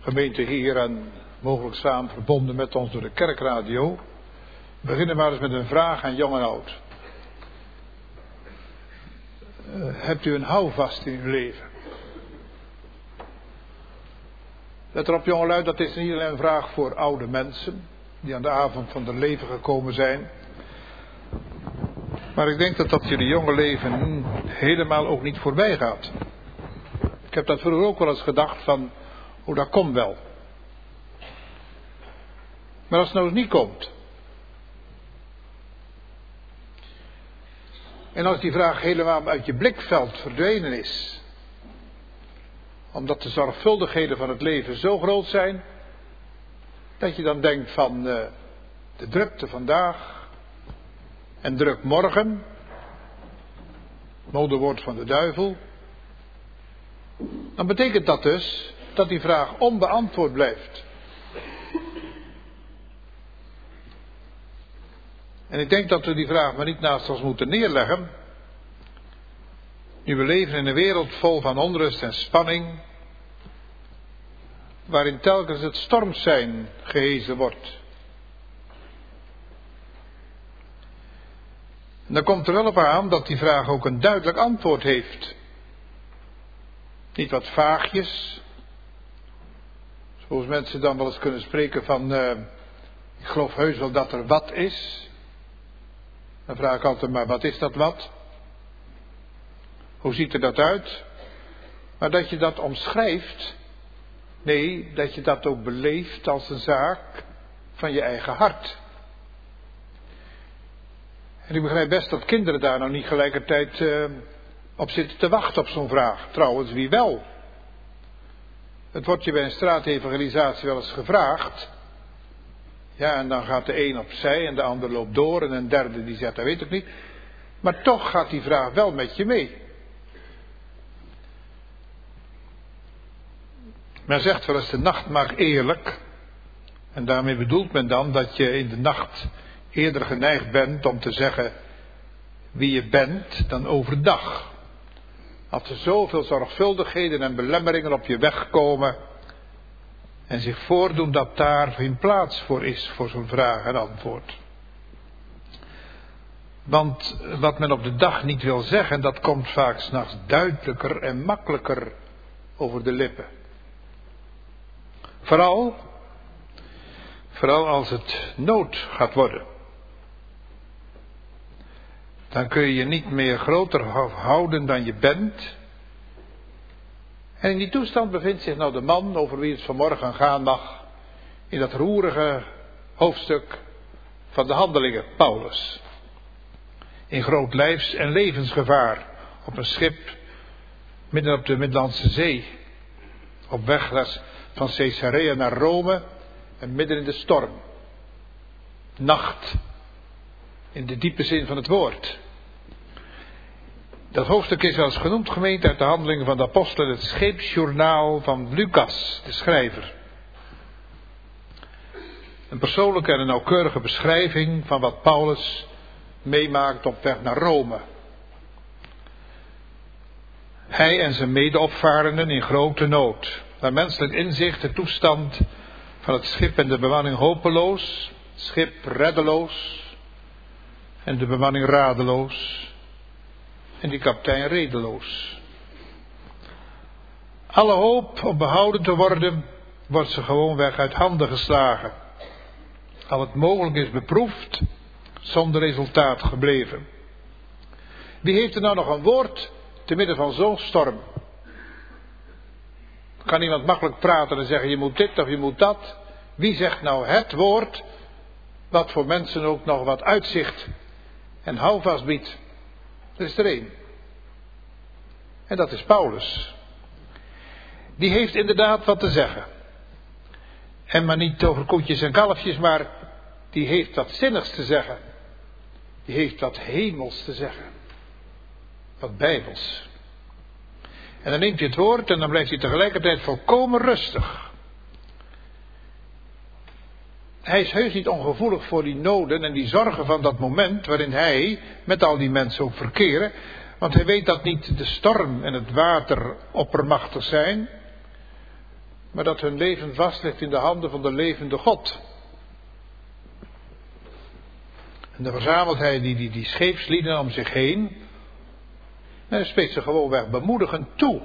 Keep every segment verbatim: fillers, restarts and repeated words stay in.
gemeente hier en mogelijk samen verbonden met ons door de kerkradio. We beginnen maar eens met een vraag aan jong en oud. Uh, hebt u een houvast in uw leven? Let erop jongelui, dat is niet alleen een vraag voor oude mensen die aan de avond van hun leven gekomen zijn. Maar ik denk dat dat jullie jonge leven helemaal ook niet voorbij gaat. Ik heb dat vroeger ook wel eens gedacht van, hoe dat komt wel. Maar als het nou eens niet komt. En als die vraag helemaal uit je blikveld verdwenen is. Omdat de zorgvuldigheden van het leven zo groot zijn. Dat je dan denkt van uh, de drukte vandaag. En druk morgen. Modewoord van de duivel. Dan betekent dat dus dat die vraag onbeantwoord blijft. En ik denk dat we die vraag maar niet naast ons moeten neerleggen. Nu we leven in een wereld vol van onrust en spanning. Waarin telkens het stormsein gehezen wordt. En dan komt er wel op aan dat die vraag ook een duidelijk antwoord heeft. Niet wat vaagjes. Zoals mensen dan wel eens kunnen spreken van, uh, ik geloof heus wel dat er wat is. Dan vraag ik altijd maar, wat is dat wat? Hoe ziet er dat uit? Maar dat je dat omschrijft. Nee, dat je dat ook beleeft als een zaak van je eigen hart. En ik begrijp best dat kinderen daar nou niet gelijkertijd uh, op zitten te wachten op zo'n vraag. Trouwens, wie wel? Het wordt je bij een straatevangelisatie wel eens gevraagd. Ja, en dan gaat de een opzij en de ander loopt door en een derde die zegt, dat weet ik niet. Maar toch gaat die vraag wel met je mee. Men zegt wel eens, de nacht maakt eerlijk. En daarmee bedoelt men dan dat je in de nacht eerder geneigd bent om te zeggen wie je bent dan overdag. Als er zoveel zorgvuldigheden en belemmeringen op je weg komen en zich voordoen dat daar geen plaats voor is voor zo'n vraag en antwoord. Want wat men op de dag niet wil zeggen, dat komt vaak 's nachts duidelijker en makkelijker over de lippen. Vooral, vooral als het nood gaat worden. Dan kun je je niet meer groter houden dan je bent. En in die toestand bevindt zich nou de man over wie het vanmorgen gaan mag. In dat roerige hoofdstuk van de Handelingen, Paulus. In groot lijfs- en levensgevaar op een schip midden op de Middellandse Zee. Op weg van Caesarea naar Rome en midden in de storm. Nacht. In de diepe zin van het woord. Dat hoofdstuk is wel eens genoemd, gemeente, uit de Handelingen van de Apostelen, het scheepsjournaal van Lucas, de schrijver. Een persoonlijke en een nauwkeurige beschrijving van wat Paulus meemaakt op weg naar Rome. Hij en zijn medeopvarenden in grote nood. Naar menselijk inzicht de toestand van het schip en de bemanning hopeloos, het schip reddeloos en de bemanning radeloos. En die kapitein redeloos. Alle hoop om behouden te worden, wordt ze gewoonweg uit handen geslagen. Al het mogelijk is beproefd, zonder resultaat gebleven. Wie heeft er nou nog een woord te midden van zo'n storm? Kan iemand makkelijk praten en zeggen, je moet dit of je moet dat? Wie zegt nou het woord, wat voor mensen ook nog wat uitzicht en houvast biedt? Er is er één. En dat is Paulus. Die heeft inderdaad wat te zeggen. En maar niet over koetjes en kalfjes, maar die heeft wat zinnigs te zeggen. Die heeft wat hemels te zeggen. Wat bijbels. En dan neemt hij het woord en dan blijft hij tegelijkertijd volkomen rustig. Hij is heus niet ongevoelig voor die noden en die zorgen van dat moment waarin hij met al die mensen ook verkeren. Want hij weet dat niet de storm en het water oppermachtig zijn. maar dat hun leven vast ligt in de handen van de levende God. En dan verzamelt hij die, die, die scheepslieden om zich heen. En hij spreekt ze gewoonweg bemoedigend toe.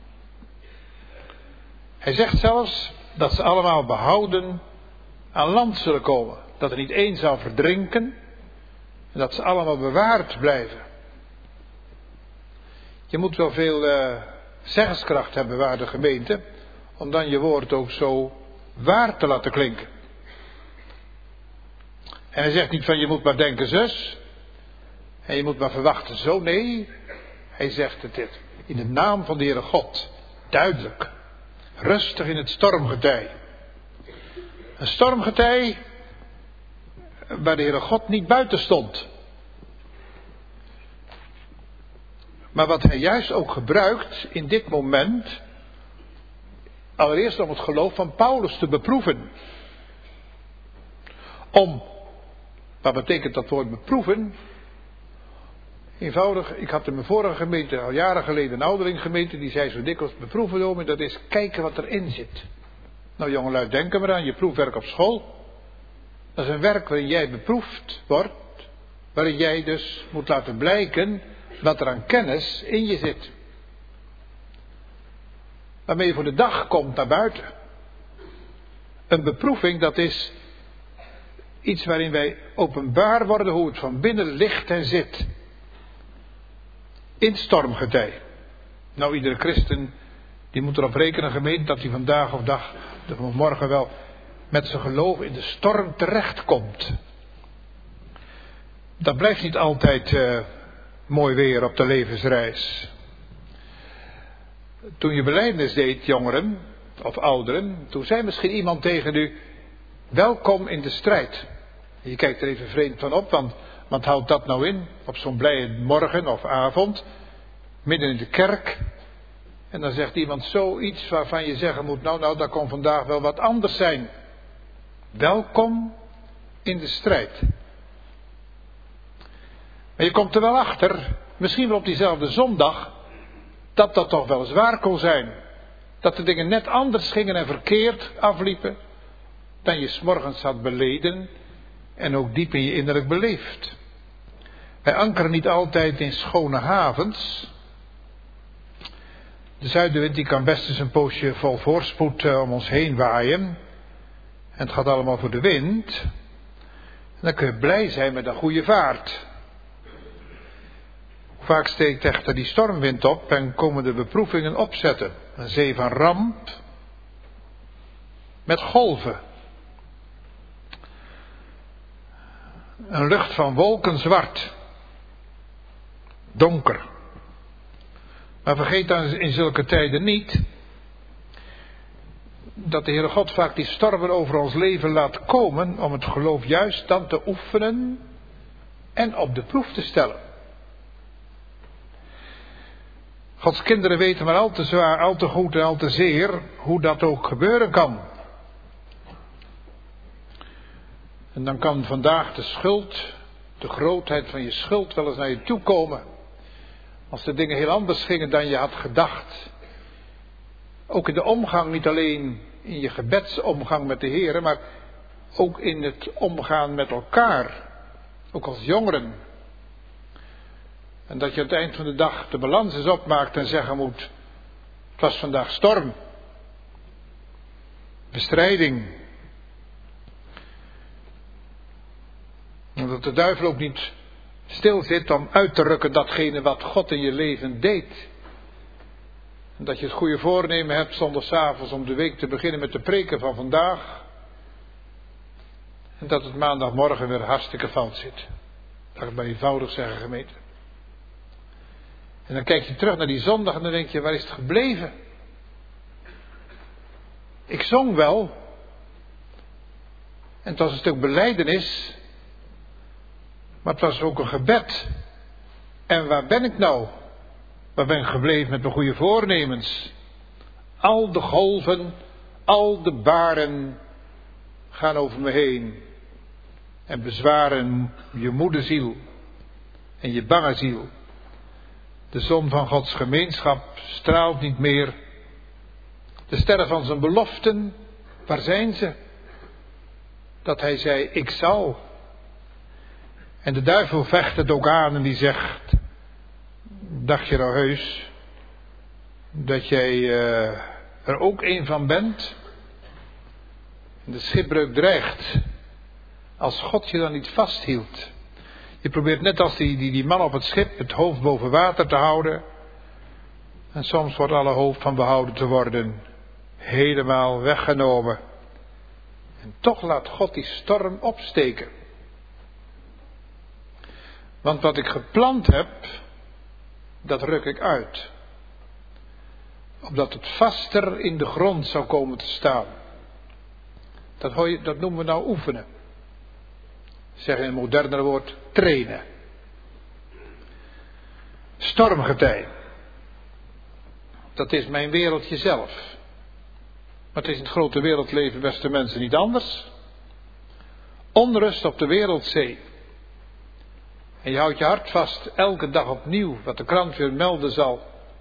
Hij zegt zelfs dat ze allemaal behouden aan land zullen komen. Dat er niet één zal verdrinken. En dat ze allemaal bewaard blijven. Je moet wel veel uh, zeggenskracht hebben, waarde gemeente, om dan je woord ook zo waar te laten klinken. En hij zegt niet van je moet maar denken zus. En je moet maar verwachten zo. Nee, hij zegt het dit. In de naam van de Heere God. Duidelijk. Rustig in het stormgetij. Een stormgetij waar de Heere God niet buiten stond. Maar wat hij juist ook gebruikt in dit moment. Allereerst om het geloof van Paulus te beproeven. Om, wat betekent dat woord beproeven? Eenvoudig, ik had in mijn vorige gemeente al jaren geleden een ouderinggemeente die zei zo dikwijls beproeven om en dat is kijken wat erin zit. Nou jongelui, denk er maar aan, je proefwerk op school. Dat is een werk waarin jij beproefd wordt, waarin jij dus moet laten blijken wat er aan kennis in je zit. Waarmee je voor de dag komt naar buiten. Een beproeving, dat is iets waarin wij openbaar worden hoe het van binnen ligt en zit. In stormgetij. Nou, iedere christen die moet erop rekenen, gemeente, dat hij vandaag of dag, of morgen wel, met zijn geloof in de storm terechtkomt. Dat blijft niet altijd uh, mooi weer op de levensreis. Toen je belijdenis deed, jongeren of ouderen, toen zei misschien iemand tegen u, welkom in de strijd. En je kijkt er even vreemd van op, want wat houdt dat nou in? Op zo'n blije morgen of avond, midden in de kerk. En dan zegt iemand zoiets waarvan je zeggen moet, nou, nou, dat kon vandaag wel wat anders zijn. Welkom in de strijd. Maar je komt er wel achter, misschien wel op diezelfde zondag, dat dat toch wel eens waar kon zijn. Dat de dingen net anders gingen en verkeerd afliepen dan je 's morgens had beleden en ook diep in je innerlijk beleefd. Wij ankeren niet altijd in schone havens. De zuidenwind die kan best eens een poosje vol voorspoed uh, om ons heen waaien. En het gaat allemaal voor de wind. En dan kun je blij zijn met een goede vaart. Vaak steekt echter die stormwind op en komen de beproevingen opzetten. Een zee van ramp met golven. Een lucht van wolken zwart. Donker. Maar vergeet dan in zulke tijden niet dat de Heere God vaak die stormen over ons leven laat komen om het geloof juist dan te oefenen en op de proef te stellen. Gods kinderen weten maar al te zwaar, al te goed en al te zeer hoe dat ook gebeuren kan. En dan kan vandaag de schuld, de grootheid van je schuld wel eens naar je toe komen. Als de dingen heel anders gingen dan je had gedacht. Ook in de omgang, niet alleen in je gebedsomgang met de Heer, maar ook in het omgaan met elkaar. Ook als jongeren. En dat je aan het eind van de dag de balans eens opmaakt en zeggen moet, het was vandaag storm. Bestrijding. En dat de duivel ook niet stil zit om uit te rukken datgene wat God in je leven deed. En dat je het goede voornemen hebt zondagsavonds om de week te beginnen met de preken van vandaag. En dat het maandagmorgen weer hartstikke fout zit. Dat ik maar eenvoudig zeggen, gemeente. En dan kijk je terug naar die zondag en dan denk je, waar is het gebleven? Ik zong wel. En het was een stuk belijdenis. Maar het was ook een gebed. En waar ben ik nou? Waar ben ik gebleven met mijn goede voornemens? Al de golven, al de baren gaan over me heen. En bezwaren je moede ziel en je bange ziel. De zon van Gods gemeenschap straalt niet meer. De sterren van zijn beloften, waar zijn ze? Dat hij zei, ik zal. En de duivel vecht het ook aan en die zegt, dacht je nou heus dat jij uh, er ook een van bent? En de schipbreuk dreigt, als God je dan niet vasthield. Je probeert net als die, die, die man op het schip het hoofd boven water te houden. En soms wordt alle hoop van behouden te worden helemaal weggenomen. En toch laat God die storm opsteken. Want wat ik geplant heb, dat ruk ik uit. Opdat het vaster in de grond zou komen te staan. Dat, hoor je, dat noemen we nou oefenen. Zeg in een moderner woord, trainen. Stormgetij. Dat is mijn wereldje zelf. Maar het is in het grote wereldleven, beste mensen, niet anders. Onrust op de wereldzee. En je houdt je hart vast elke dag opnieuw wat de krant weer melden zal.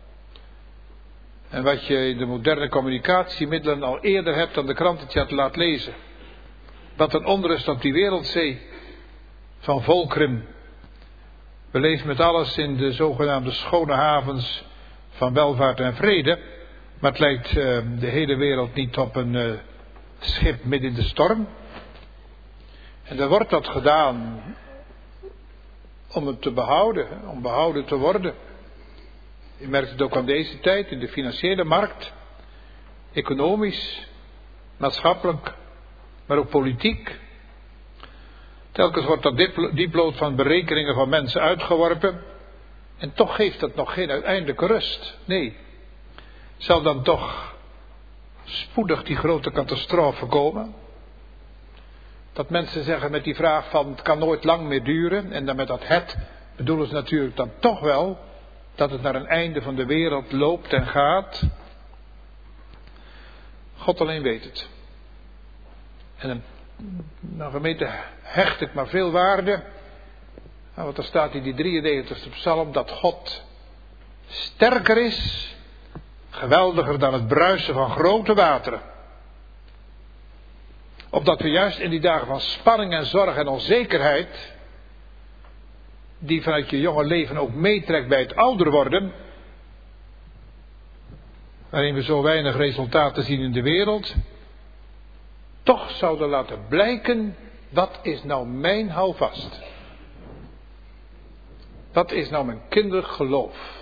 En wat je in de moderne communicatiemiddelen al eerder hebt dan de krant het je had laten lezen. Wat een onrust op die wereldzee van volkeren. We leven met alles in de zogenaamde schone havens van welvaart en vrede. Maar het lijkt uh, de hele wereld niet op een uh, schip midden in de storm. En er wordt dat gedaan om het te behouden, om behouden te worden. Je merkt het ook aan deze tijd in de financiële markt, economisch, maatschappelijk, maar ook politiek. Telkens wordt dat dieplood van berekeningen van mensen uitgeworpen. En toch geeft dat nog geen uiteindelijke rust. Nee. Zal dan toch spoedig die grote catastrofe komen? Dat mensen zeggen met die vraag van het kan nooit lang meer duren. En dan met dat het bedoelen ze natuurlijk dan toch wel dat het naar een einde van de wereld loopt en gaat. God alleen weet het. En een, nou gemeente hecht ik maar veel waarde. Nou, want er staat in die drieënnegentigste psalm dat God sterker is, geweldiger dan het bruisen van grote wateren. Opdat we juist in die dagen van spanning en zorg en onzekerheid, die vanuit je jonge leven ook meetrekt bij het ouder worden, waarin we zo weinig resultaten zien in de wereld, toch zouden laten blijken, wat is nou mijn houvast? Wat is nou mijn kinderlijk geloof?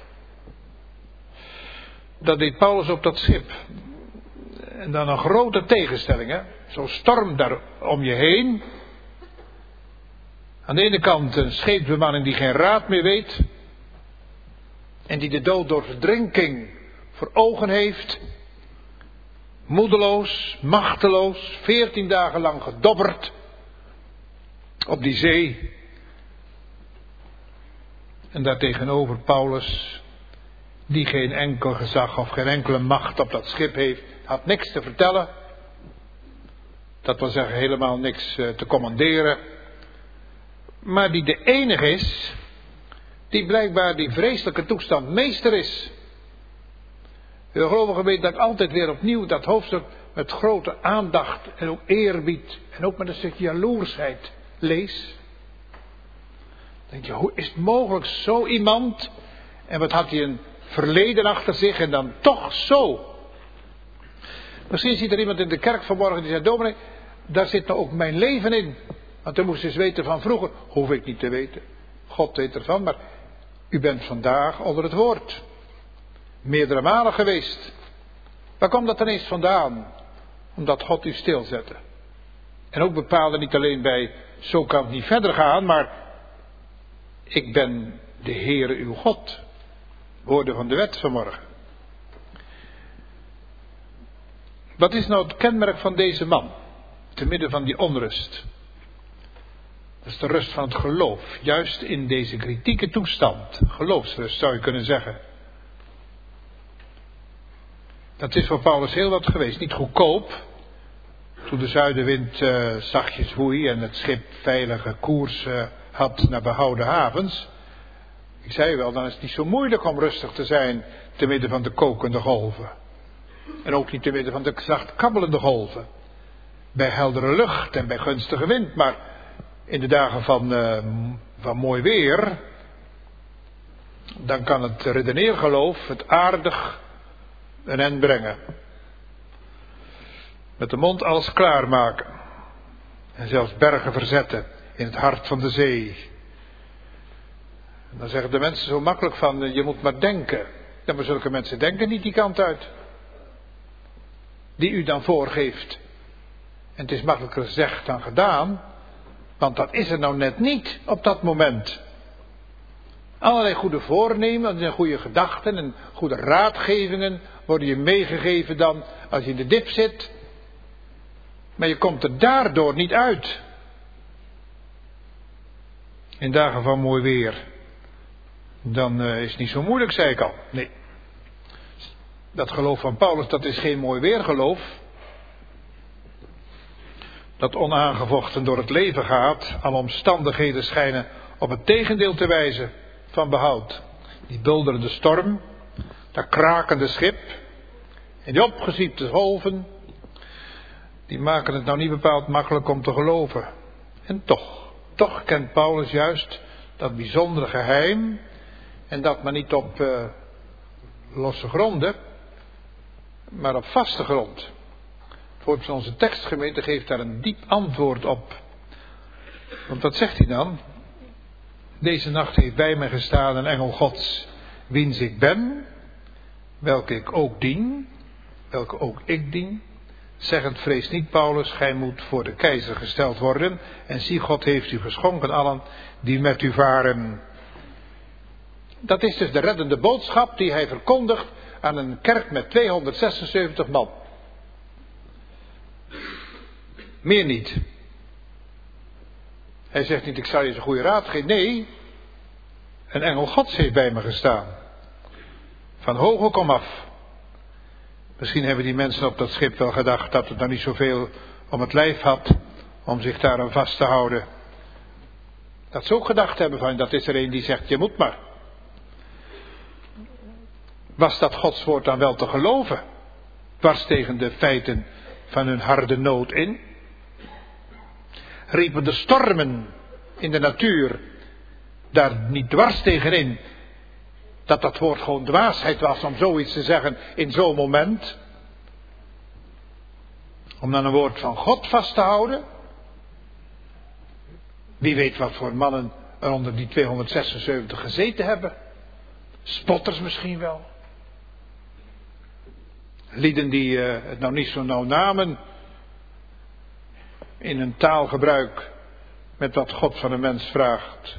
Dat deed Paulus op dat schip. En dan een grote tegenstelling, hè? Zo'n storm daar om je heen. Aan de ene kant een scheepsbemanning die geen raad meer weet. En die de dood door verdrinking voor ogen heeft. Moedeloos, machteloos, veertien dagen lang gedobberd op die zee. En daartegenover Paulus, die geen enkel gezag of geen enkele macht op dat schip heeft, had niks te vertellen. Dat wil zeggen helemaal niks te commanderen. Maar die de enige is, die blijkbaar die vreselijke toestand meester is. De gelovigen weten dat ik altijd weer opnieuw dat hoofdstuk met grote aandacht en ook eerbied en ook met een stukje jaloersheid lees. Dan denk je, hoe is het mogelijk zo iemand, en wat had hij een verleden achter zich en dan toch zo. Misschien ziet er iemand in de kerk vanmorgen die zegt, dominee, daar zit nou ook mijn leven in. Want u moest eens weten van vroeger, hoef ik niet te weten. God weet ervan, maar u bent vandaag onder het woord. Meerdere malen geweest. Waar kwam dat ineens vandaan? Omdat God u stilzette. En ook bepaalde niet alleen bij, zo kan het niet verder gaan, maar ik ben de Heere uw God. Woorden van de wet vanmorgen. Wat is nou het kenmerk van deze man? Te midden van die onrust. Dat is de rust van het geloof. Juist in deze kritieke toestand. Geloofsrust zou je kunnen zeggen. Dat is voor Paulus heel wat geweest. Niet goedkoop. Toen de zuidenwind uh, zachtjes woei en het schip veilige koers uh, had naar behouden havens. Ik zei wel, dan is het niet zo moeilijk om rustig te zijn te midden van de kokende golven. En ook niet te midden van de zacht kabbelende golven. Bij heldere lucht en bij gunstige wind. Maar in de dagen van, uh, van mooi weer, dan kan het redeneergeloof het aardig een end brengen. Met de mond alles klaarmaken. En zelfs bergen verzetten in het hart van de zee. En dan zeggen de mensen zo makkelijk van, je moet maar denken. Ja, maar zulke mensen denken niet die kant uit. Die u dan voorgeeft. En het is makkelijker gezegd dan gedaan. Want dat is er nou net niet op dat moment. Allerlei goede voornemens en goede gedachten en goede raadgevingen worden je meegegeven dan als je in de dip zit. Maar je komt er daardoor niet uit. In dagen van mooi weer. Dan uh, is het niet zo moeilijk, zei ik al. Nee. Dat geloof van Paulus, dat is geen mooi weergeloof. Dat onaangevochten door het leven gaat. Alle omstandigheden schijnen op het tegendeel te wijzen van behoud. Die bulderende storm. Dat krakende schip. En die opgezwiepte golven. Die maken het nou niet bepaald makkelijk om te geloven. En toch, toch kent Paulus juist dat bijzondere geheim. En dat maar niet op uh, losse gronden, maar op vaste grond. Voor onze tekstgemeente geeft daar een diep antwoord op. Want wat zegt hij dan? Deze nacht heeft bij mij gestaan een engel Gods, wiens ik ben, welke ik ook dien, welke ook ik dien. Zeggend, vrees niet Paulus, gij moet voor de keizer gesteld worden. En zie, God heeft u geschonken allen die met u varen. Dat is dus de reddende boodschap die hij verkondigt aan een kerk met tweehonderdzesenzeventig man. Meer niet. Hij zegt niet, ik zal je eens een goede raad geven. Nee, een engel Gods heeft bij me gestaan. Van hoge kom af. Misschien hebben die mensen op dat schip wel gedacht dat het nou niet zoveel om het lijf had om zich daar aan vast te houden. Dat ze ook gedacht hebben van, dat is er een die zegt, je moet maar. Was dat Gods woord dan wel te geloven? Dwars tegen de feiten van hun harde nood in? Riepen de stormen in de natuur daar niet dwars tegenin? Dat dat woord gewoon dwaasheid was om zoiets te zeggen in zo'n moment? Om dan een woord van God vast te houden? Wie weet wat voor mannen er onder die tweehonderdzesenzeventig gezeten hebben? Spotters misschien wel. Lieden die uh, het nou niet zo nauw namen in hun taalgebruik met wat God van een mens vraagt.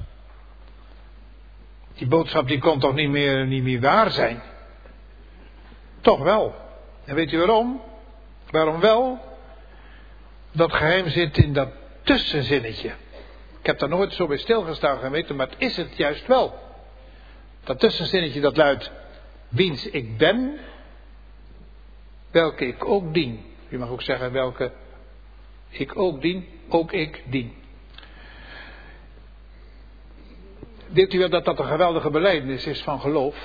Die boodschap die kon toch niet meer, niet meer waar zijn? Toch wel. En weet u waarom? Waarom wel? Dat geheim zit in dat tussenzinnetje. Ik heb daar nooit zo bij stilgestaan geweten, maar het is het juist wel. Dat tussenzinnetje dat luidt, wiens ik ben, welke ik ook dien. U mag ook zeggen welke ik ook dien, ook ik dien. Denkt u wel dat dat een geweldige belijdenis is van geloof?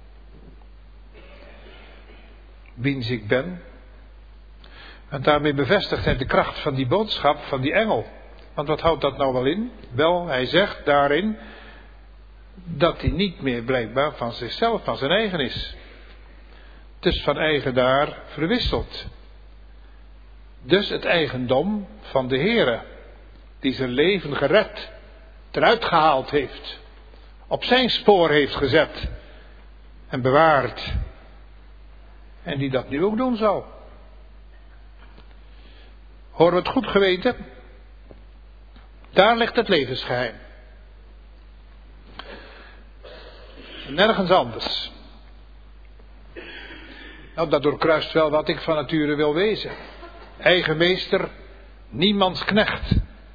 Wiens ik ben. En daarmee bevestigt hij de kracht van die boodschap van die engel. Want wat houdt dat nou wel in? Wel, hij zegt daarin dat hij niet meer blijkbaar van zichzelf, van zijn eigen is. Dus van eigen daar verwisselt. Dus het eigendom van de Heere, die zijn leven gered, eruit gehaald heeft, op zijn spoor heeft gezet en bewaard. En die dat nu ook doen zal. Horen we het goed geweten? Daar ligt het levensgeheim. Nergens anders. Nou, dat doorkruist wel wat ik van nature wil wezen. Eigen meester, niemands knecht.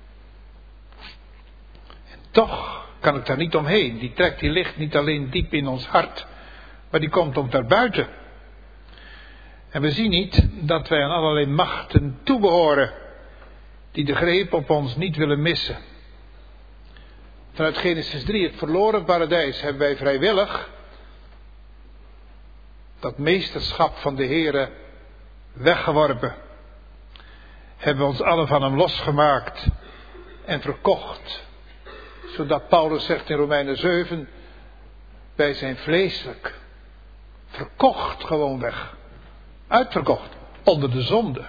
En toch kan ik daar niet omheen. Die trek die ligt niet alleen diep in ons hart, maar die komt ook daarbuiten. En we zien niet dat wij aan allerlei machten toebehoren die de greep op ons niet willen missen. Vanuit Genesis drie, het verloren paradijs, hebben wij vrijwillig dat meesterschap van de Heere weggeworpen. Hebben we ons allen van hem losgemaakt en verkocht. Zodat Paulus zegt in Romeinen zeven, wij zijn vleeselijk. Verkocht gewoon weg. Uitverkocht. Onder de zonde.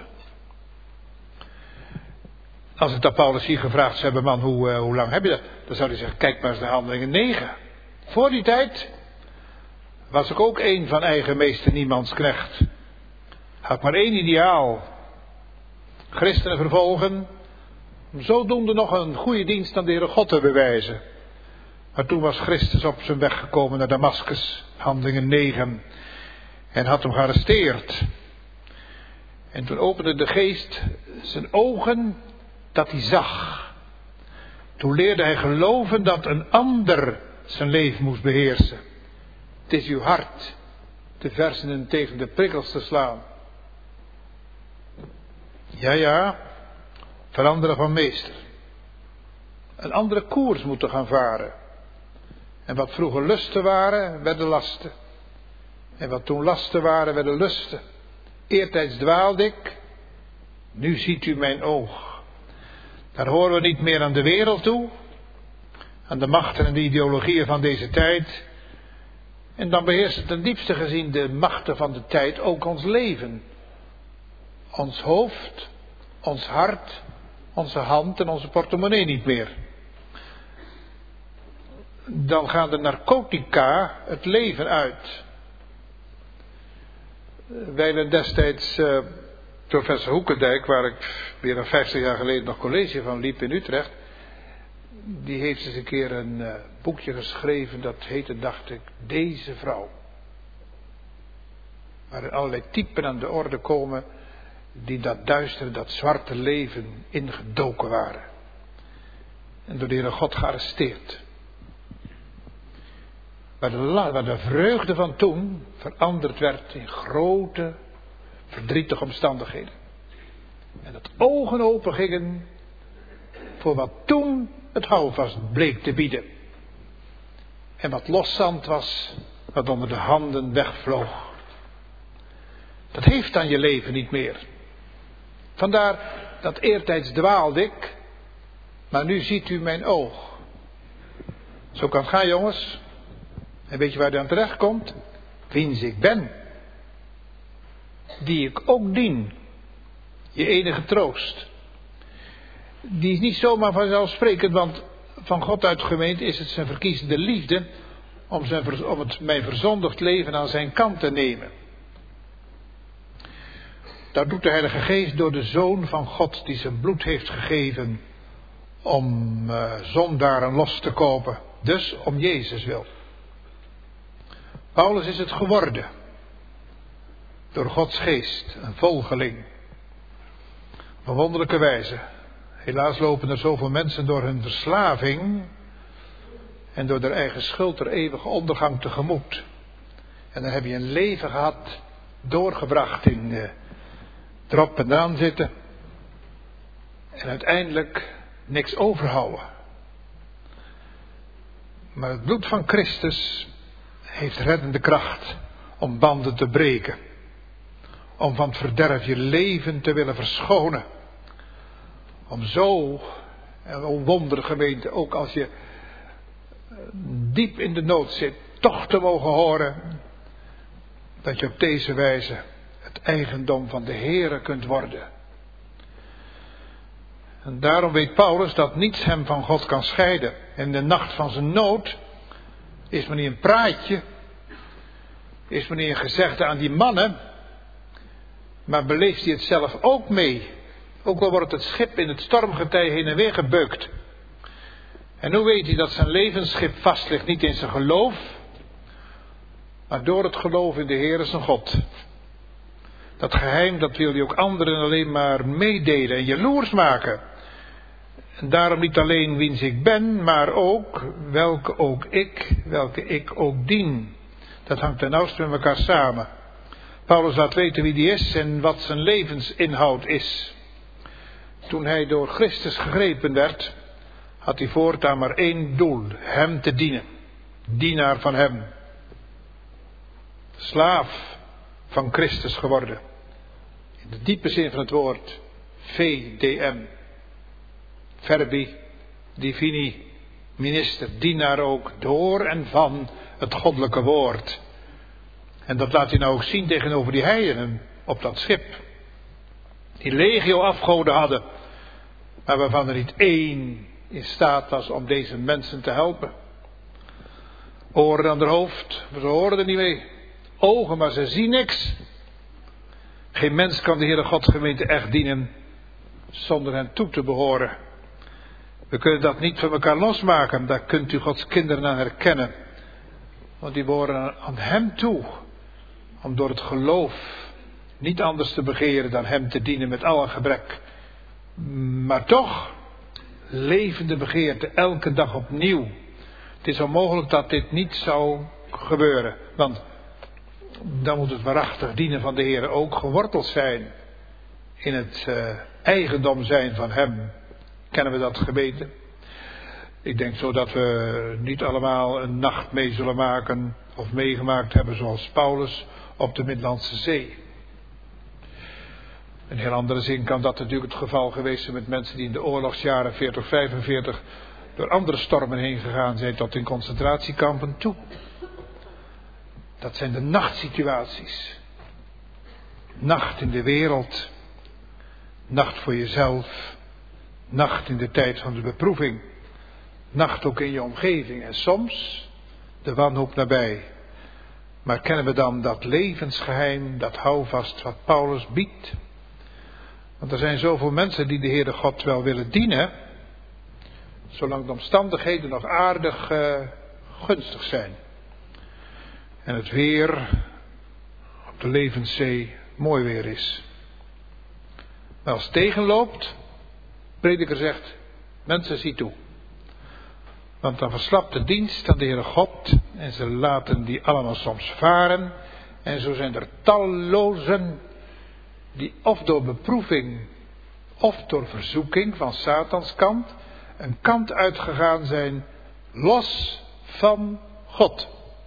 Als ik dat Paulus hier gevraagd zou hebben, man, hoe, uh, hoe lang heb je dat? Dan zou hij zeggen, kijk maar eens naar Handelingen negen. Voor die tijd was ik ook een van eigen meester niemands knecht. Had maar één ideaal. Christenen vervolgen. Om zodoende nog een goede dienst aan de Heere God te bewijzen. Maar toen was Christus op zijn weg gekomen naar Damaskus. Handelingen negen. En had hem gearresteerd. En toen opende de geest zijn ogen dat hij zag. Toen leerde hij geloven dat een ander zijn leven moest beheersen. Het is uw hart de versenen tegen de prikkels te slaan. Ja, ja, veranderen van meester. Een andere koers moeten gaan varen. En wat vroeger lusten waren, werden lasten. En wat toen lasten waren, werden lusten. Eertijds dwaalde ik, nu ziet u mijn oog. Daar horen we niet meer aan de wereld toe, aan de machten en de ideologieën van deze tijd. En dan beheersen ten diepste gezien de machten van de tijd ook ons leven. Ons hoofd, ons hart, onze hand en onze portemonnee niet meer. Dan gaan de narcotica het leven uit. Wijlen destijds uh, professor Hoekendijk, waar ik meer dan vijftig jaar geleden nog college van liep in Utrecht, die heeft eens een keer een uh, boekje geschreven, dat heette, dacht ik, Deze Vrouw. Waarin allerlei typen aan de orde komen die dat duistere, dat zwarte leven ingedoken waren. En door de Heere God gearresteerd. Waar de, waar de vreugde van toen veranderd werd in grote, verdrietige omstandigheden. En dat ogen open gingen voor wat toen het houvast bleek te bieden. En wat loszand was, wat onder de handen wegvloog. Dat heeft dan je leven niet meer. Vandaar dat eertijds dwaalde ik, maar nu ziet u mijn oog. Zo kan het gaan, jongens. En weet je waar je aan terecht komt? Wiens ik ben. Die ik ook dien. Je enige troost. Die is niet zomaar vanzelfsprekend, want van God uitgemeend is het zijn verkiezende liefde om, zijn, om het mijn verzondigd leven aan zijn kant te nemen. Dat doet de Heilige Geest door de Zoon van God die zijn bloed heeft gegeven om uh, zondaren los te kopen. Dus om Jezus wil. Paulus is het geworden. Door Gods geest, een volgeling. Op een wonderlijke wijze. Helaas lopen er zoveel mensen door hun verslaving en door hun eigen schuld er eeuwige ondergang tegemoet. En dan heb je een leven gehad, doorgebracht in uh, erop en eraan zitten. En uiteindelijk niks overhouden. Maar het bloed van Christus heeft reddende kracht om banden te breken. Om van het verderf je leven te willen verschonen. Om zo, en wonder gemeente, ook als je diep in de nood zit, toch te mogen horen dat je op deze wijze het eigendom van de Heere kunt worden. En daarom weet Paulus dat niets hem van God kan scheiden. In de nacht van zijn nood is maar niet een praatje, is maar niet een gezegde aan die mannen, maar beleeft hij het zelf ook mee. Ook al wordt het schip in het stormgetij heen en weer gebeukt. En hoe weet hij dat zijn levensschip vast ligt? Niet in zijn geloof, maar door het geloof in de Heere zijn God. Dat geheim, dat wil hij ook anderen alleen maar meedelen en jaloers maken. En daarom niet alleen wiens ik ben, maar ook welke ook ik, welke ik ook dien. Dat hangt ten nauwste met elkaar samen. Paulus laat weten wie die is en wat zijn levensinhoud is. Toen hij door Christus gegrepen werd, had hij voortaan maar één doel, hem te dienen. Dienaar van hem. Slaaf van Christus geworden. In de diepe zin van het woord V D M. Verbi Divini, minister, dienaar ook, door en van het goddelijke woord. En dat laat hij nou ook zien tegenover die heidenen op dat schip. Die legio afgoden hadden, maar waarvan er niet één in staat was om deze mensen te helpen. Oren aan haar hoofd, maar ze horen er niet mee. Ogen, maar ze zien niks. Geen mens kan de Heere Godsgemeente echt dienen zonder hen toe te behoren. We kunnen dat niet van elkaar losmaken, daar kunt u Gods kinderen aan herkennen. Want die behoren aan hem toe, om door het geloof niet anders te begeren dan hem te dienen met alle gebrek. Maar toch, levende begeerte, elke dag opnieuw. Het is onmogelijk dat dit niet zou gebeuren, want dan moet het waarachtig dienen van de Heer ook geworteld zijn in het uh, eigendom zijn van hem. Kennen we dat gebeten? Ik denk zo dat we niet allemaal een nacht mee zullen maken of meegemaakt hebben zoals Paulus op de Middellandse Zee. In heel andere zin kan dat natuurlijk het geval geweest zijn met mensen die in de oorlogsjaren veertig, vijfenveertig door andere stormen heen gegaan zijn tot in concentratiekampen toe. Dat zijn de nachtsituaties. Nacht in de wereld. Nacht voor jezelf. Nacht in de tijd van de beproeving. Nacht ook in je omgeving. En soms de wanhoop nabij. Maar kennen we dan dat levensgeheim, dat houvast wat Paulus biedt? Want er zijn zoveel mensen die de Heere God wel willen dienen, zolang de omstandigheden nog aardig uh, gunstig zijn. En het weer op de levenszee mooi weer is. Maar als het tegenloopt, prediker zegt, mensen zie toe. Want dan verslapt de dienst aan de Heere God en ze laten die allemaal soms varen. En zo zijn er tallozen die of door beproeving of door verzoeking van Satans kant een kant uitgegaan zijn los van God.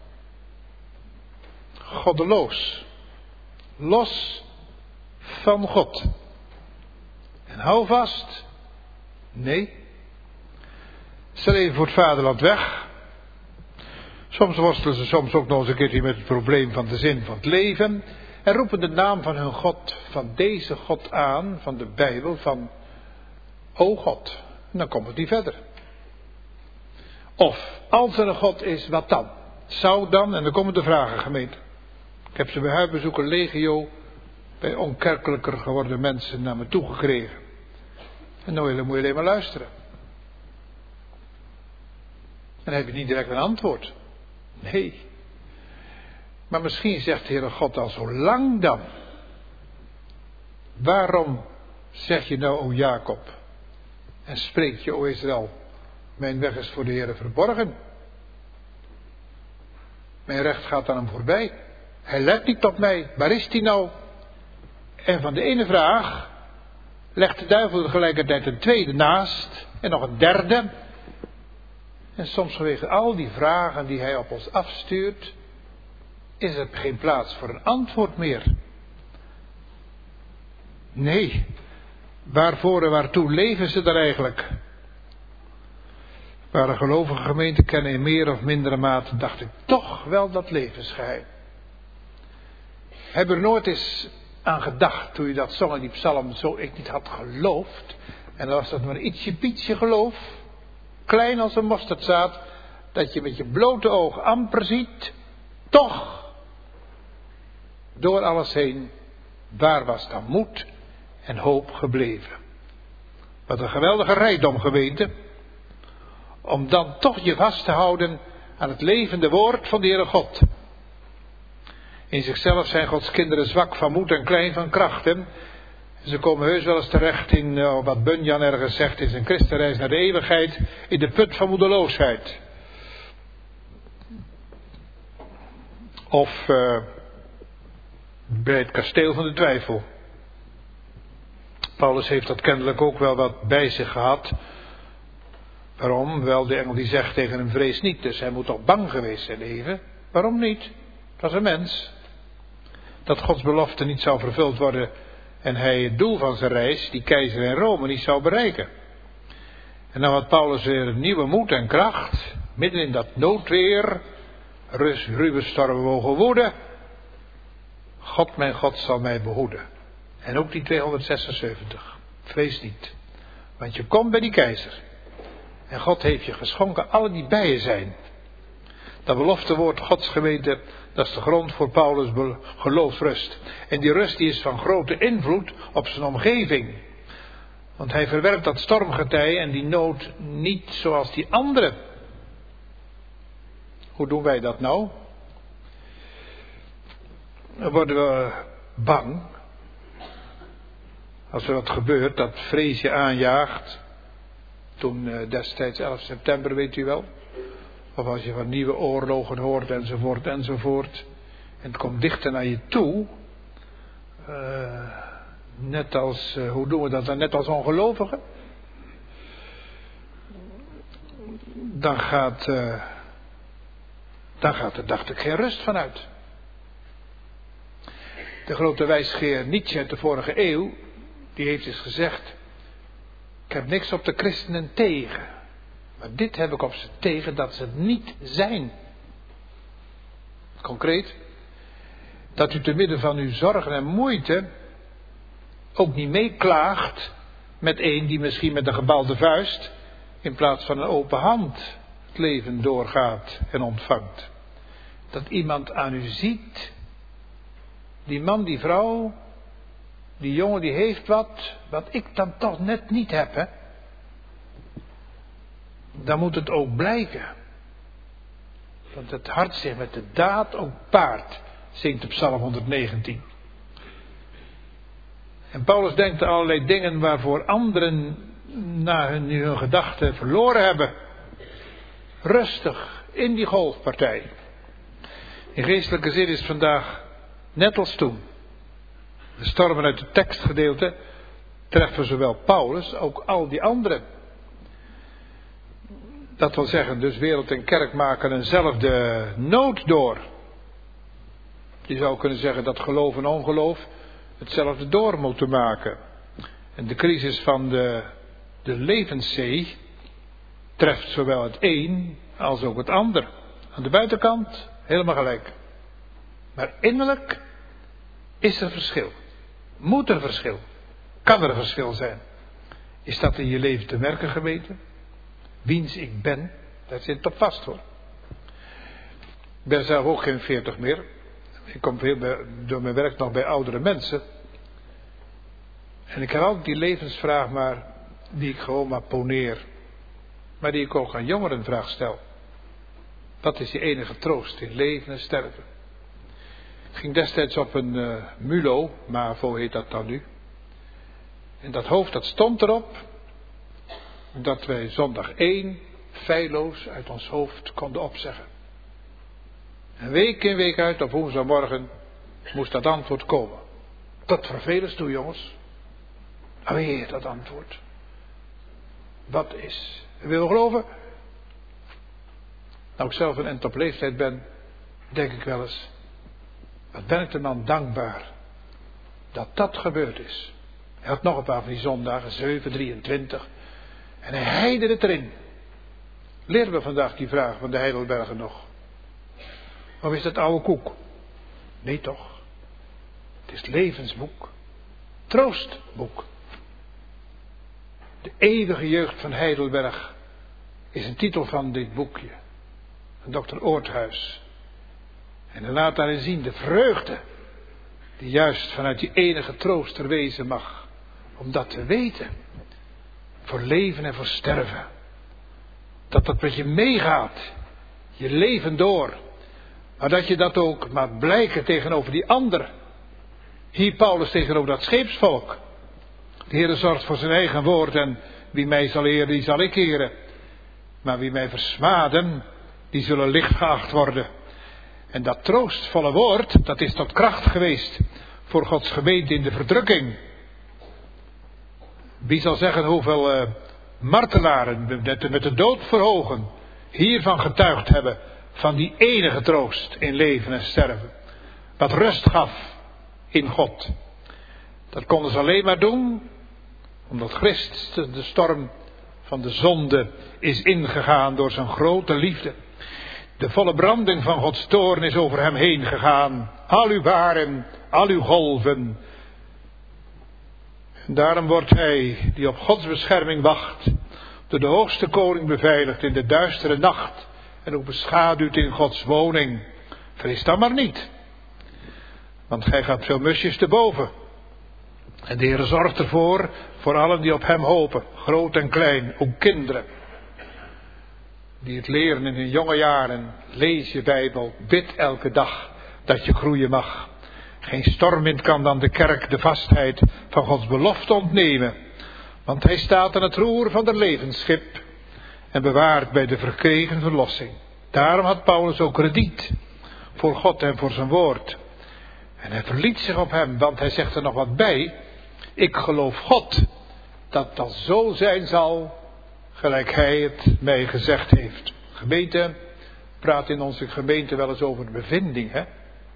Goddeloos. Los van God. En hou vast. Nee. Ze leven voor het vaderland weg. Soms worstelen ze soms ook nog eens een keertje met het probleem van de zin van het leven. En roepen de naam van hun God, van deze God aan, van de Bijbel, van o God. En dan komt het niet verder. Of, als er een God is, wat dan? Zou dan, en dan komen de vragen, gemeente. Ik heb ze bij huisbezoeken legio, bij onkerkelijker geworden mensen naar me toe gekregen. En dan moet je alleen maar luisteren. En dan heb je niet direct een antwoord. Nee. Maar misschien zegt de Heere God al zo lang dan. Waarom zeg je nou, o Jacob? En spreek je, o Israël, mijn weg is voor de Heere verborgen. Mijn recht gaat aan hem voorbij. Hij let niet op mij. Waar is hij nou? En van de ene vraag legt de duivel tegelijkertijd een tweede naast. En nog een derde. En soms vanwege al die vragen die hij op ons afstuurt, is er geen plaats voor een antwoord meer. Nee, waarvoor en waartoe leven ze er eigenlijk? Waar de gelovige gemeenten kennen in meer of mindere mate, dacht ik toch wel dat levensgeheim. Heb er nooit eens aan gedacht, toen je dat zong in die psalm, zo ik niet had geloofd. En dan was dat maar ietsje pietje geloof, klein als een mosterdzaad, dat je met je blote oog amper ziet, toch door alles heen, waar was dan moed en hoop gebleven. Wat een geweldige rijkdom, gemeente, om dan toch je vast te houden aan het levende woord van de Heere God. In zichzelf zijn Gods kinderen zwak van moed en klein van krachten. Ze komen heus wel eens terecht in uh, wat Bunyan ergens zegt, is een christenreis naar de eeuwigheid, in de put van moedeloosheid. Of uh, bij het kasteel van de twijfel. Paulus heeft dat kennelijk ook wel wat bij zich gehad. Waarom? Wel, de engel die zegt tegen hem, vrees niet. Dus hij moet toch bang geweest zijn even. Waarom niet? Dat is een mens. Dat Gods belofte niet zou vervuld worden, En hij het doel van zijn reis, die keizer in Rome, niet zou bereiken. En dan had Paulus weer nieuwe moed en kracht. Midden in dat noodweer. Rus, ruwe stormen mogen woeden. God, mijn God, zal mij behoeden. En ook die tweehonderdzesenzeventig. Vrees niet. Want je komt bij die keizer. En God heeft je geschonken, alle die bij je zijn. Dat beloftewoord Gods gemeente, dat is de grond voor Paulus' geloofsrust. En die rust die is van grote invloed op zijn omgeving. Want hij verwerpt dat stormgetij en die nood niet zoals die anderen. Hoe doen wij dat nou? Dan worden we bang. Als er wat gebeurt, dat vrees je aanjaagt. Toen uh, destijds elf september, weet u wel. Of als je van nieuwe oorlogen hoort, enzovoort, enzovoort. En het komt dichter naar je toe. Uh, net als, uh, hoe doen we dat dan? Net als ongelovigen. Dan gaat, uh, dan gaat er, dacht ik, geen rust van uit. De grote wijsgeer Nietzsche uit de vorige eeuw, die heeft eens gezegd: ik heb niks op de christenen tegen. Maar dit heb ik op ze tegen, dat ze het niet zijn. Concreet. Dat u te midden van uw zorgen en moeite ook niet meeklaagt met een die misschien met een gebalde vuist in plaats van een open hand het leven doorgaat en ontvangt. Dat iemand aan u ziet, die man, die vrouw, die jongen die heeft wat, wat ik dan toch net niet heb, hè. Dan moet het ook blijken. Want het hart zich met de daad ook paart, zingt de Psalm honderdnegentien. En Paulus denkt aan allerlei dingen waarvoor anderen na hun, hun gedachten verloren hebben. Rustig in die golfpartij. In geestelijke zin is vandaag net als toen. De stormen uit het tekstgedeelte treffen zowel Paulus, ook al die anderen. Dat wil zeggen, dus wereld en kerk maken eenzelfde nood door. Je zou kunnen zeggen dat geloof en ongeloof hetzelfde door moeten maken. En de crisis van de, de levenszee treft zowel het een als ook het ander. Aan de buitenkant helemaal gelijk. Maar innerlijk is er verschil. Moet er verschil. Kan er verschil zijn. Is dat in je leven te merken geweten? Wiens ik ben, daar zit op vast hoor. Ik ben zelf ook geen veertig meer. Ik kom veel bij, door mijn werk nog bij oudere mensen. En ik heb altijd die levensvraag maar, die ik gewoon maar poneer. Maar die ik ook aan jongeren vraag stel. Wat is je enige troost in leven en sterven? Ik ging destijds op een uh, MULO, MAVO heet dat dan nu. En dat hoofd dat stond erop. Dat wij zondag één feilloos uit ons hoofd konden opzeggen. En week in week uit op woensdagmorgen moest dat antwoord komen. Tot vervelens toe jongens. Alweer dat antwoord. Wat is? Wil je geloven? Nou ik zelf een end op leeftijd ben, denk ik wel eens. Wat ben ik de man dankbaar dat dat gebeurd is. Hij had nog een paar van die zondagen, zeven, drieëntwintig. En hij heide het erin. Leren we vandaag die vraag van de Heidelbergen nog? Of is dat oude koek? Nee toch. Het is levensboek. Troostboek. De eeuwige jeugd van Heidelberg is een titel van dit boekje. Van dokter Oorthuis. En hij laat daarin zien de vreugde die juist vanuit die enige trooster wezen mag. Om dat te weten. Voor leven en voor sterven. Dat dat met je meegaat. Je leven door. Maar dat je dat ook laat blijken tegenover die ander. Hier Paulus tegenover dat scheepsvolk. De Heer zorgt voor zijn eigen woord. En wie mij zal eren, die zal ik eren. Maar wie mij versmaden, die zullen licht geacht worden. En dat troostvolle woord, dat is tot kracht geweest. Voor Gods gemeente in de verdrukking. Wie zal zeggen hoeveel uh, martelaren met de, met de dood voor ogen hiervan getuigd hebben. Van die enige troost in leven en sterven. Wat rust gaf in God. Dat konden ze alleen maar doen omdat Christus de storm van de zonde is ingegaan door zijn grote liefde. De volle branding van Gods toorn is over hem heen gegaan. Al uw baren, al uw golven. En daarom wordt hij die op Gods bescherming wacht, door de hoogste koning beveiligd in de duistere nacht en ook beschaduwd in Gods woning. Vrees dan maar niet, want gij gaat veel musjes te boven. En de Heer zorgt ervoor, voor allen die op hem hopen, groot en klein, ook kinderen. Die het leren in hun jonge jaren, lees je Bijbel, bid elke dag dat je groeien mag. Geen stormwind kan dan de kerk de vastheid van Gods belofte ontnemen. Want hij staat aan het roer van de levensschip en bewaart bij de verkregen verlossing. Daarom had Paulus ook krediet voor God en voor zijn woord. En hij verliet zich op hem, want hij zegt er nog wat bij. Ik geloof God dat dat zo zijn zal, gelijk hij het mij gezegd heeft. Gemeente, praat in onze gemeente wel eens over de bevinding, hè?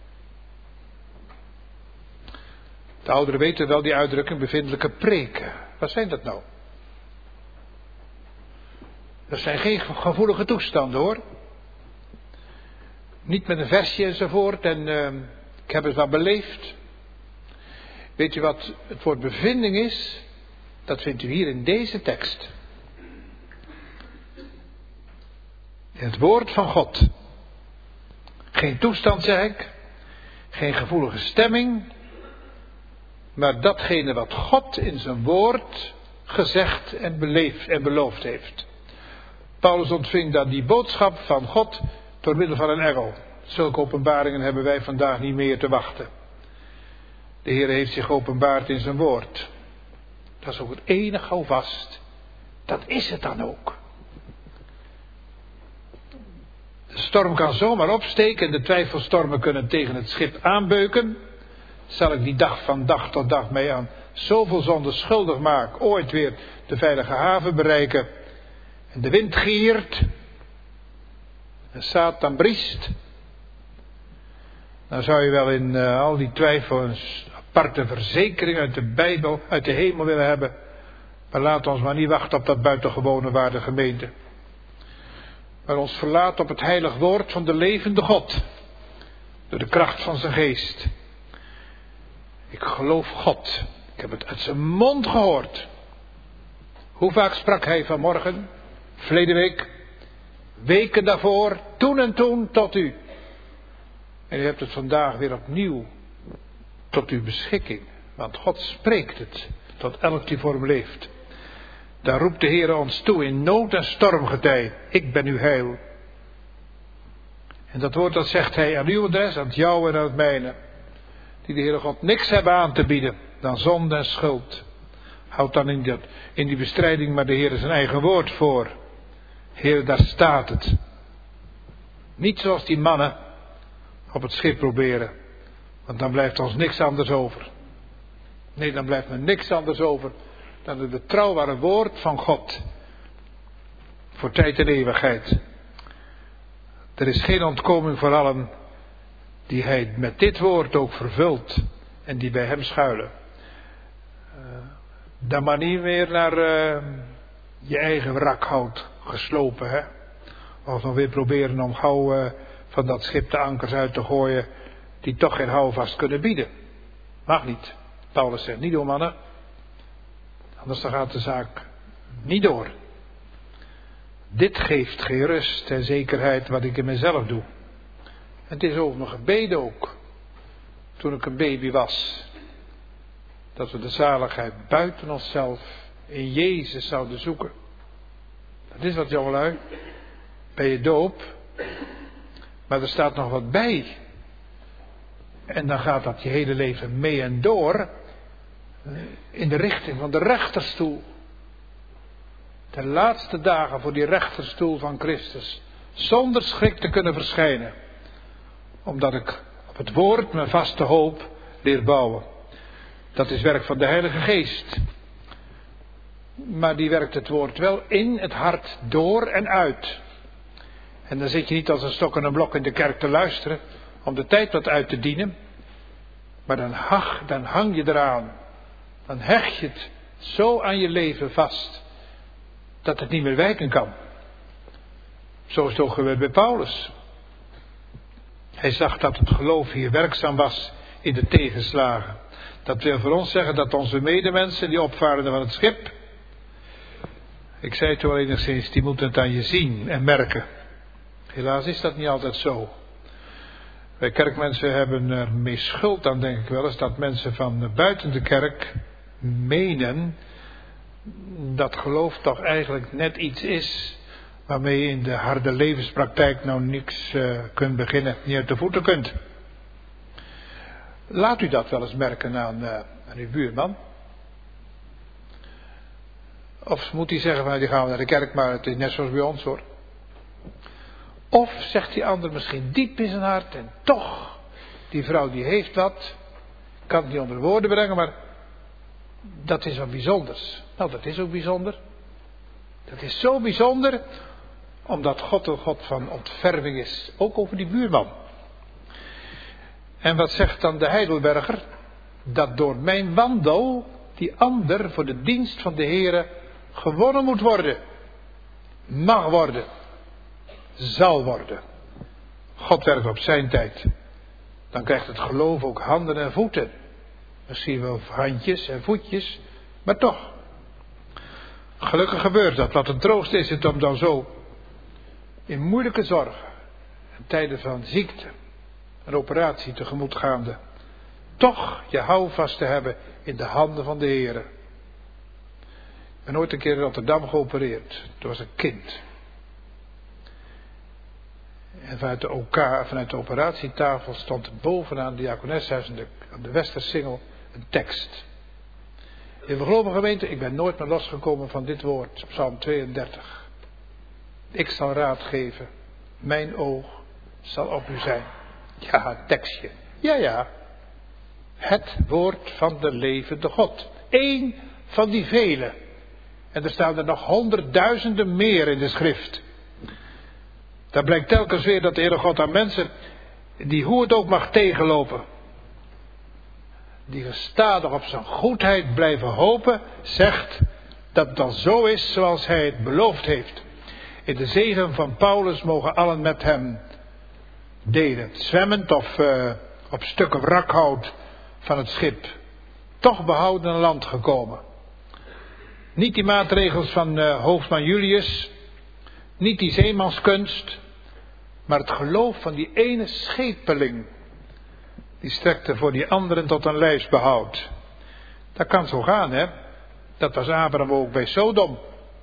De ouderen weten wel die uitdrukking, bevindelijke preken. Wat zijn dat nou? Dat zijn geen gevoelige toestanden, hoor. Niet met een versje enzovoort en uh, ik heb het wel beleefd. Weet u wat het woord bevinding is? Dat vindt u hier in deze tekst. In het woord van God. Geen toestand, zeg ik. Geen gevoelige stemming. Maar datgene wat God in zijn woord gezegd en beleefd en beloofd heeft. Paulus ontving dan die boodschap van God door middel van een engel. Zulke openbaringen hebben wij vandaag niet meer te wachten. De Heer heeft zich geopenbaard in zijn woord. Dat is ook het enige houvast. Dat is het dan ook. De storm kan zomaar opsteken en de twijfelstormen kunnen tegen het schip aanbeuken. Zal ik die dag van dag tot dag mee aan zoveel zonde schuldig maak, ooit weer de veilige haven bereiken. En de wind giert. En Satan briest. Dan zou je wel in uh, al die twijfel een aparte verzekering uit de Bijbel, uit de hemel willen hebben. Maar laat ons maar niet wachten op dat buitengewone waarde gemeente. Maar ons verlaat op het heilig woord van de levende God. Door de kracht van zijn geest. Ik geloof God. Ik heb het uit zijn mond gehoord. Hoe vaak sprak hij vanmorgen? Verleden week? Weken daarvoor? Toen en toen tot u. En u hebt het vandaag weer opnieuw tot uw beschikking. Want God spreekt het tot elk die voor hem leeft. Daar roept de Heer ons toe in nood en stormgetij. Ik ben uw heil. En dat woord dat zegt hij aan uw adres, aan het jouw en aan het mijne. Die de Heere God niks hebben aan te bieden dan zonde en schuld. Houd dan in, dat, in die bestrijding maar de Heer zijn eigen woord voor. Heer, daar staat het. Niet zoals die mannen op het schip proberen. Want dan blijft ons niks anders over. Nee, dan blijft me niks anders over dan het betrouwbare woord van God. Voor tijd en eeuwigheid. Er is geen ontkoming voor allen die hij met dit woord ook vervult en die bij hem schuilen. Uh, dan maar niet meer naar uh, je eigen wrakhout geslopen, hè? Of nog weer proberen om gauw uh, van dat schip de ankers uit te gooien die toch geen houvast kunnen bieden. Mag niet. Paulus zegt niet door, mannen. Anders dan gaat de zaak niet door. Dit geeft geen rust en zekerheid wat ik in mezelf doe. En het is over mijn gebeden ook. Toen ik een baby was. Dat we de zaligheid buiten onszelf in Jezus zouden zoeken. Dat is wat, jongelui. Bij je doop. Maar er staat nog wat bij. En dan gaat dat je hele leven mee en door. In de richting van de rechterstoel. De laatste dagen voor die rechterstoel van Christus. Zonder schrik te kunnen verschijnen. Omdat ik op het woord mijn vaste hoop leer bouwen. Dat is werk van de Heilige Geest. Maar die werkt het woord wel in het hart door en uit. En dan zit je niet als een stok en een blok in de kerk te luisteren. Om de tijd wat uit te dienen. Maar dan, hang, dan hang je eraan. Dan hecht je het zo aan je leven vast dat het niet meer wijken kan. Zo is het ook gebeurd bij Paulus. Hij zag dat het geloof hier werkzaam was in de tegenslagen. Dat wil voor ons zeggen dat onze medemensen die opvarenden van het schip, ik zei het al enigszins, die moeten het aan je zien en merken. Helaas is dat niet altijd zo. Wij kerkmensen hebben er mee schuld aan, denk ik wel eens, dat mensen van buiten de kerk menen dat geloof toch eigenlijk net iets is waarmee je in de harde levenspraktijk nou niks uh, kunt beginnen, niet uit de voeten kunt. Laat u dat wel eens merken aan, uh, aan uw buurman. Of moet hij zeggen van die gaan we naar de kerk, maar het is net zoals bij ons hoor. Of zegt die ander misschien diep in zijn hart en toch, die vrouw die heeft wat, kan het niet onder woorden brengen, maar dat is wat bijzonders. Nou, dat is ook bijzonder. Dat is zo bijzonder, omdat God een God van ontferming is, ook over die buurman. En wat zegt dan de Heidelberger? Dat door mijn wandel die ander voor de dienst van de Heere gewonnen moet worden. Mag worden. Zal worden. God werkt op zijn tijd. Dan krijgt het geloof ook handen en voeten. Misschien wel handjes en voetjes, maar toch. Gelukkig gebeurt dat. Wat een troost is het om dan zo in moeilijke zorgen, in tijden van ziekte, een operatie tegemoet gaande, toch je houvast te hebben in de handen van de Heere. Ik ben ooit een keer in Rotterdam geopereerd. Toen was een kind. En vanuit de O K, vanuit de operatietafel, stond er bovenaan de diakoneshuis aan de, aan de Westersingel een tekst. In de gelovige gemeente, ik ben nooit meer losgekomen van dit woord, Psalm tweeëndertig. Ik zal raad geven, mijn oog zal op u zijn. Ja, een tekstje. Ja, ja. Het woord van de levende God. Eén van die vele. En er staan er nog honderdduizenden meer in de schrift. Daar blijkt telkens weer dat de Heere God aan mensen, die hoe het ook mag tegenlopen, die gestadig op zijn goedheid blijven hopen, zegt dat het dan zo is zoals hij het beloofd heeft. In de zegen van Paulus mogen allen met hem delen. Zwemmend of uh, op stukken wrakhout van het schip. Toch behouden een land gekomen. Niet die maatregels van uh, hoofdman Julius. Niet die zeemanskunst. Maar het geloof van die ene schepeling. Die strekte voor die anderen tot een lijfsbehoud. Dat kan zo gaan, hè. Dat was Abraham ook bij Sodom.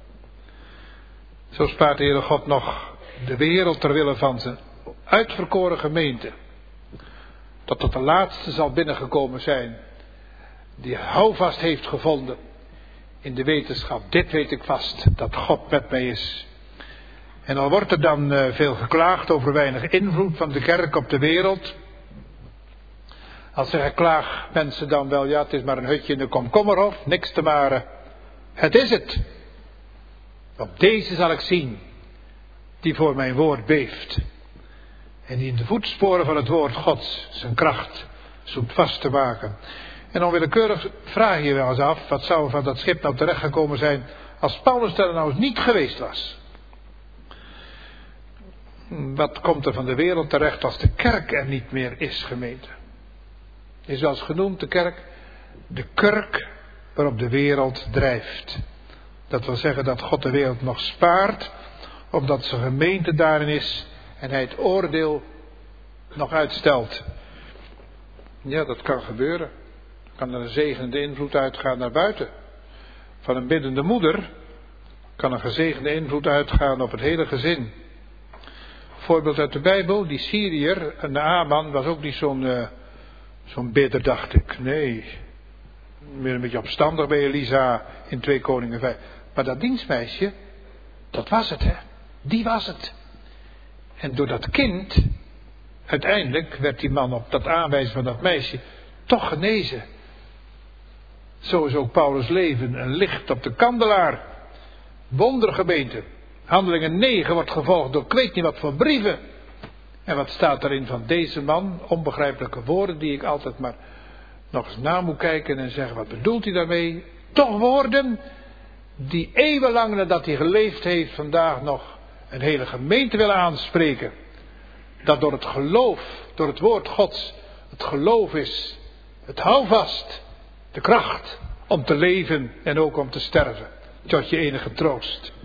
Zo spaart de Heere God nog de wereld ter wille van zijn uitverkoren gemeente. Tot het de laatste zal binnengekomen zijn. Die houvast heeft gevonden in de wetenschap. Dit weet ik vast, dat God met mij is. En al wordt er dan uh, veel geklaagd over weinig invloed van de kerk op de wereld. Als zeggen klaag mensen dan wel, ja het is maar een hutje in de komkommerhof, niks te maren. Het is het. Op deze zal ik zien, die voor mijn woord beeft. En die in de voetsporen van het woord Gods zijn kracht zoekt vast te maken. En onwillekeurig vraag je wel eens af, wat zou er van dat schip nou terechtgekomen zijn als Paulus er nou eens niet geweest was? Wat komt er van de wereld terecht als de kerk er niet meer is, gemeente? Is wel eens genoemd, de kerk, de kurk waarop de wereld drijft. Dat wil zeggen dat God de wereld nog spaart, omdat zijn gemeente daarin is en hij het oordeel nog uitstelt. Ja, dat kan gebeuren. Kan er een zegenende invloed uitgaan naar buiten. Van een biddende moeder kan een gezegende invloed uitgaan op het hele gezin. Voorbeeld uit de Bijbel, die Syriër en de Aman was ook niet zo'n uh, zo'n bidder, dacht ik. Nee, meer een beetje opstandig bij Elisa in twee Koningen vijf. Maar dat dienstmeisje, dat was het, hè. Die was het. En door dat kind, uiteindelijk werd die man op dat aanwijzen van dat meisje toch genezen. Zo is ook Paulus' leven een licht op de kandelaar. Wondergemeente. Handelingen negen wordt gevolgd door ik weet niet wat voor brieven. En wat staat erin van deze man? Onbegrijpelijke woorden die ik altijd maar nog eens na moet kijken en zeggen, wat bedoelt hij daarmee? Toch woorden die eeuwenlang nadat hij geleefd heeft vandaag nog een hele gemeente willen aanspreken. Dat door het geloof, door het woord Gods, het geloof is, het houvast, de kracht om te leven en ook om te sterven. Tot je enige troost.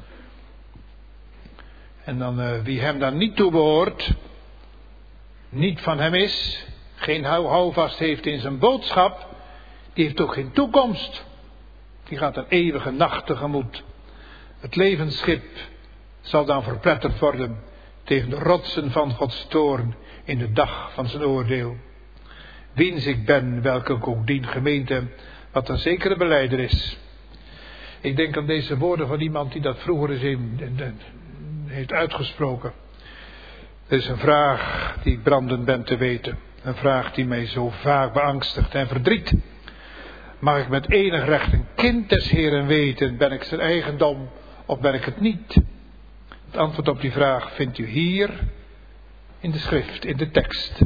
En dan uh, wie hem dan niet toebehoort, niet van hem is, geen hou, houvast heeft in zijn boodschap, die heeft ook geen toekomst. Die gaat een eeuwige nacht tegemoet. Het levensschip zal dan verpletterd worden tegen de rotsen van Gods toorn in de dag van zijn oordeel. Wiens ik ben, welke ik ook dien, gemeente, wat een zekere belijder is. Ik denk aan deze woorden van iemand die dat vroeger eens in, in, in, heeft uitgesproken. Er is een vraag die ik brandend ben te weten. Een vraag die mij zo vaak beangstigt en verdriet. Mag ik met enig recht een kind des Heeren weten, ben ik zijn eigendom of ben ik het niet? Het antwoord op die vraag vindt u hier in de schrift, in de tekst.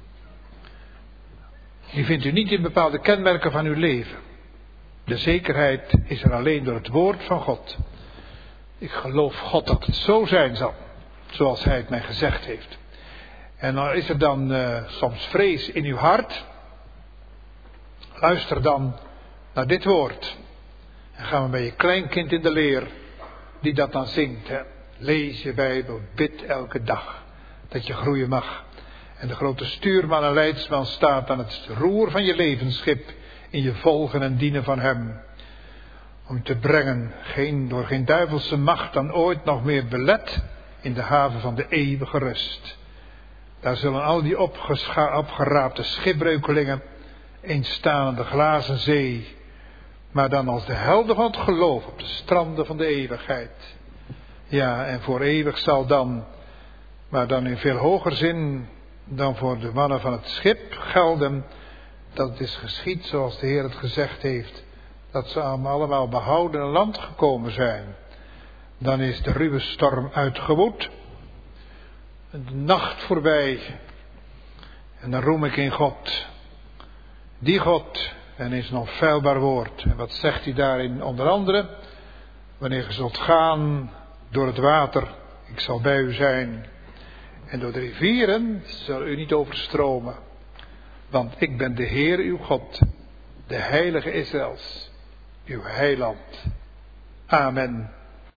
Die vindt u niet in bepaalde kenmerken van uw leven. De zekerheid is er alleen door het woord van God. Ik geloof God dat het zo zijn zal, zoals hij het mij gezegd heeft. En dan is er dan uh, soms vrees in uw hart. Luister dan naar dit woord. En ga maar bij je kleinkind in de leer, die dat dan zingt. Hè. Lees je Bijbel, bid elke dag, dat je groeien mag. En de grote stuurman en leidsman staat aan het roer van je levensschip, in je volgen en dienen van hem. Om je te brengen, geen, door geen duivelse macht dan ooit nog meer belet, in de haven van de eeuwige rust. Daar zullen al die opgescha- opgeraapte schipbreukelingen eens staan aan de glazen zee, maar dan als de helden van het geloof op de stranden van de eeuwigheid. Ja, en voor eeuwig zal dan, maar dan in veel hoger zin dan voor de mannen van het schip gelden, dat het is geschied zoals de Heer het gezegd heeft, dat ze allemaal behouden in land gekomen zijn. Dan is de ruwe storm uitgewoed, de nacht voorbij, en dan roem ik in God. Die God, en is een onfeilbaar woord. En wat zegt hij daarin? Onder andere, wanneer je zult gaan door het water, ik zal bij u zijn. En door de rivieren zal u niet overstromen. Want ik ben de Heer uw God, de heilige Israëls, uw heiland. Amen.